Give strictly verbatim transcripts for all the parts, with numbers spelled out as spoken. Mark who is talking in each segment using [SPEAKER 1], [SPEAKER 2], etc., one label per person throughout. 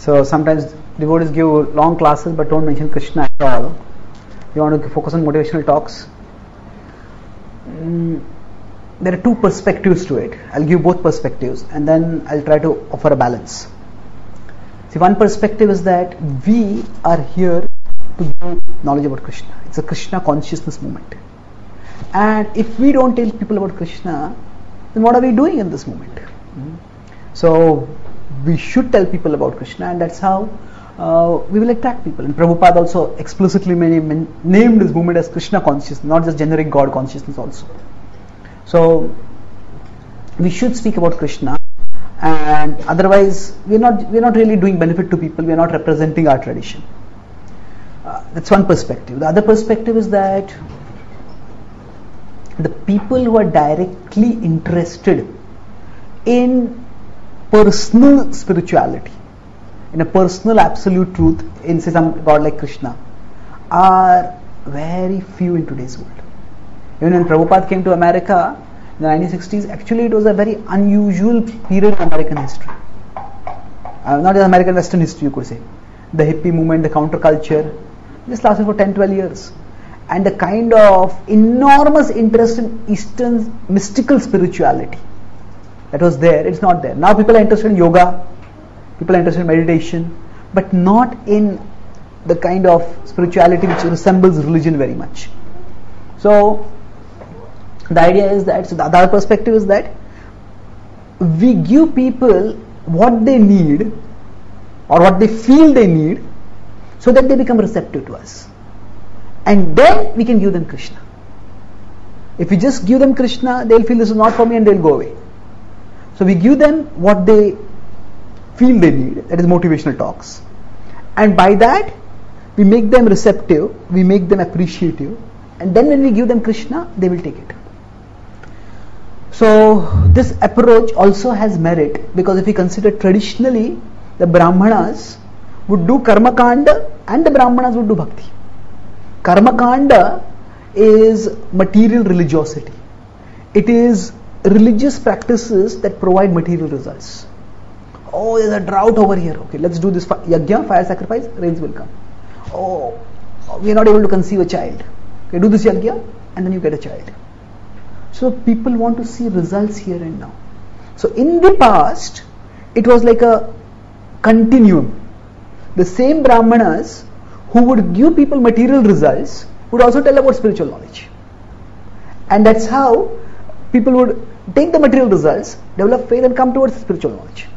[SPEAKER 1] So sometimes devotees give long classes but don't mention Krishna at all. You want to focus on motivational talks. Mm, there are two perspectives to it. I'll give both perspectives and then I'll try to offer a balance. See, one perspective is that we are here to give knowledge about Krishna. It's a Krishna consciousness movement. And if we don't tell people about Krishna, then what are we doing in this moment? Mm-hmm. So we should tell people about Krishna, and that's how uh, we will attract people. And Prabhupada also explicitly named this movement as Krishna consciousness, not just generic God consciousness also. So we should speak about Krishna, and otherwise we're not we're not really doing benefit to people. We're not representing our tradition. Uh, that's one perspective. The other perspective is that the people who are directly interested in personal spirituality, in a personal absolute truth, in say some God like Krishna, are very few in today's world. Even when Prabhupada came to America in the nineteen sixties, actually it was a very unusual period in American history. Uh, not just American Western history, you could say. The hippie movement, the counterculture, this lasted for ten to twelve years. And the kind of enormous interest in Eastern mystical spirituality that was there, it's not there. Now people are interested in yoga, people are interested in meditation, but not in the kind of spirituality which resembles religion very much. So the idea is that, so the other perspective is that we give people what they need or what they feel they need so that they become receptive to us. And then we can give them Krishna. If we just give them Krishna, they'll feel this is not for me and they'll go away. So we give them what they feel they need, that is motivational talks. And by that, we make them receptive, we make them appreciative, and then when we give them Krishna, they will take it. So this approach also has merit, because if we consider traditionally, the Brahmanas would do Karma Kanda and the Brahmanas would do Bhakti. Karma Kanda is material religiosity. It is religious practices that provide material results. Oh, there's a drought over here. Okay, let's do this yajna, fire sacrifice, rains will come. Oh, we are not able to conceive a child. Okay, do this yajna and then you get a child. So people want to see results here and now. So in the past, it was like a continuum. The same Brahmanas who would give people material results would also tell about spiritual knowledge. And that's how people would take the material results, develop faith and come towards spiritual knowledge.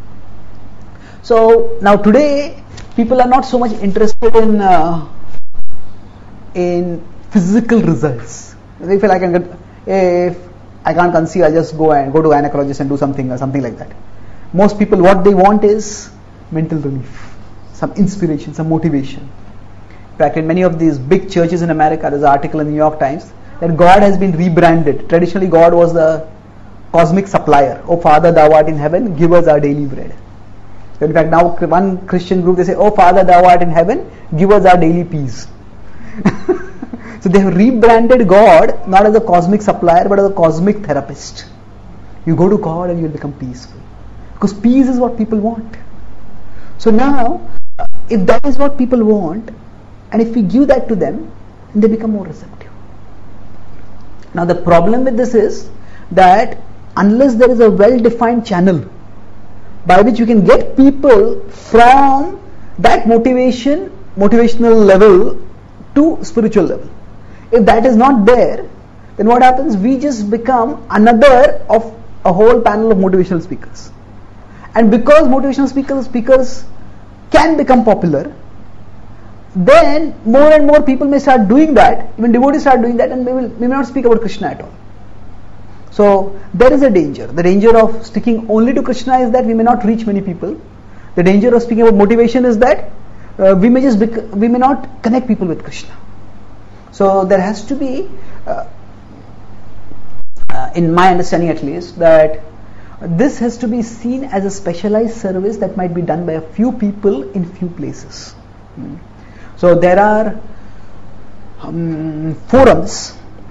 [SPEAKER 1] So now today, people are not so much interested in uh, in physical results. They feel I can get, if I can't conceive, I'll just go and go to gynecologist and do something or something like that. Most people, what they want is mental relief, some inspiration, some motivation. In fact, in many of these big churches in America, there's an article in the New York Times that God has been rebranded. Traditionally, God was the cosmic supplier. Oh Father, thou art in heaven, give us our daily bread. So in fact, now one Christian group, they say, oh Father, thou art in heaven, give us our daily peace. So they have rebranded God not as a cosmic supplier but as a cosmic therapist. You go to God and you will become peaceful. Because peace is what people want. So now, if that is what people want, and if we give that to them, they become more receptive. Now the problem with this is that unless there is a well-defined channel by which you can get people from that motivation, motivational level to spiritual level. If that is not there, then what happens? We just become another of a whole panel of motivational speakers. And because motivational speakers, speakers can become popular, then more and more people may start doing that, even devotees start doing that, and we will we may not speak about Krishna at all. So there is a danger. The danger of sticking only to Krishna is that we may not reach many people. The danger of speaking about motivation is that uh, we may just bec- we may not connect people with Krishna. So there has to be, uh, uh, in my understanding at least, that this has to be seen as a specialized service that might be done by a few people in few places. Hmm. So there are um, forums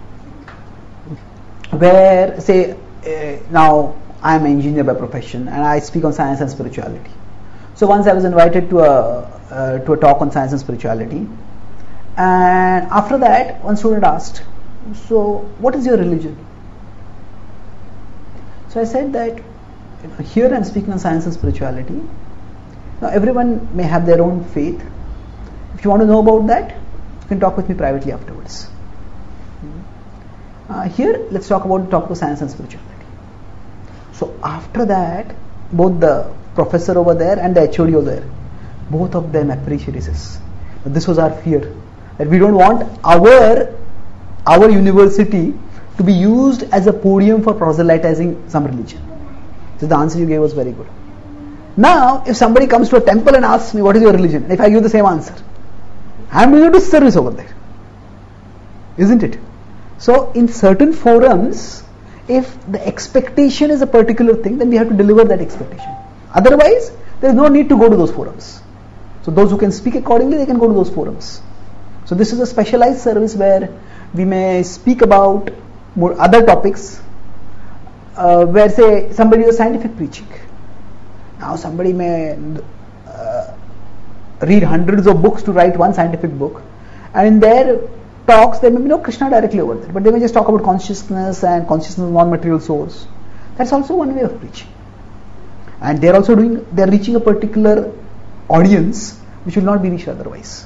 [SPEAKER 1] where, say, uh, now I am an engineer by profession and I speak on science and spirituality. So So once I was invited to a uh, to a talk on science and spirituality, and after that, one student asked, "So, what is your religion?" So I said that, you know, here I'm speaking on science and spirituality. Now everyone may have their own faith. If you want to know about that, you can talk with me privately afterwards. Uh, here, let's talk about talk about science and spirituality. So after that, both the professor over there and the H O D over there, both of them appreciated this. This was our fear, that we don't want our our university to be used as a podium for proselytizing some religion. So the answer you gave was very good. Now, if somebody comes to a temple and asks me, what is your religion? If I give the same answer, I am doing a disservice over there. Isn't it? So, in certain forums, if the expectation is a particular thing, then we have to deliver that expectation. Otherwise, there is no need to go to those forums. So, those who can speak accordingly, they can go to those forums. So, this is a specialized service where we may speak about more other topics, uh, where say somebody is scientific preaching. Now somebody may uh, read hundreds of books to write one scientific book, and in their talks there may be no Krishna directly over there, but they may just talk about consciousness and consciousness non-material source. That's also one way of preaching, and they're also doing they're reaching a particular audience which will not be reached otherwise.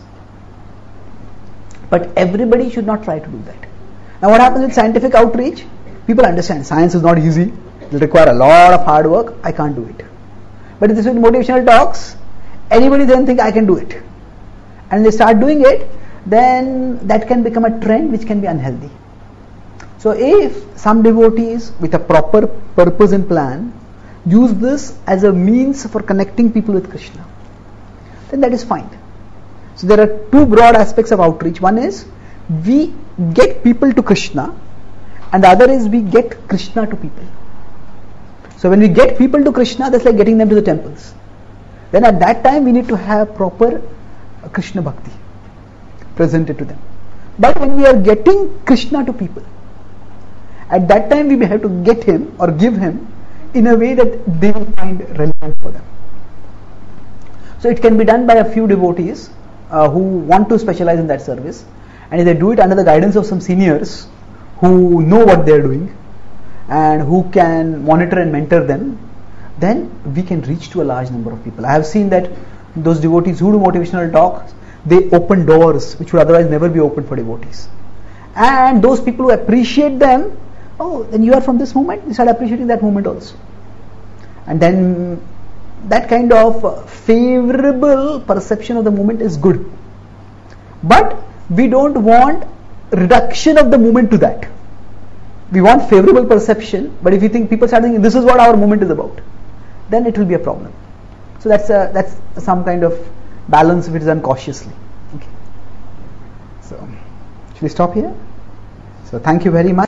[SPEAKER 1] But everybody should not try to do that. Now what happens with scientific outreach? People understand science is not easy, it will require a lot of hard work, I can't do it. But if this is motivational talks, anybody then think I can do it. And they start doing it, then that can become a trend which can be unhealthy. So if some devotees with a proper purpose and plan use this as a means for connecting people with Krishna, then that is fine. So there are two broad aspects of outreach. One is we get people to Krishna, and the other is we get Krishna to people. So when we get people to Krishna, that's like getting them to the temples. Then at that time we need to have proper Krishna bhakti presented to them. But when we are getting Krishna to people, at that time we have to get him or give him in a way that they will find relevant for them. So it can be done by a few devotees uh, who want to specialize in that service, and if they do it under the guidance of some seniors who know what they are doing and who can monitor and mentor them, then we can reach to a large number of people. I have seen that those devotees who do motivational talks, they open doors which would otherwise never be opened for devotees. And those people who appreciate them, oh, then you are from this movement, they start appreciating that movement also. And then that kind of favorable perception of the movement is good. But we don't want reduction of the movement to that. We want favorable perception, but if you think people start thinking this is what our movement is about, then it will be a problem. So that's a, that's some kind of balance if it is done cautiously. Okay. So should we stop here? So thank you very much.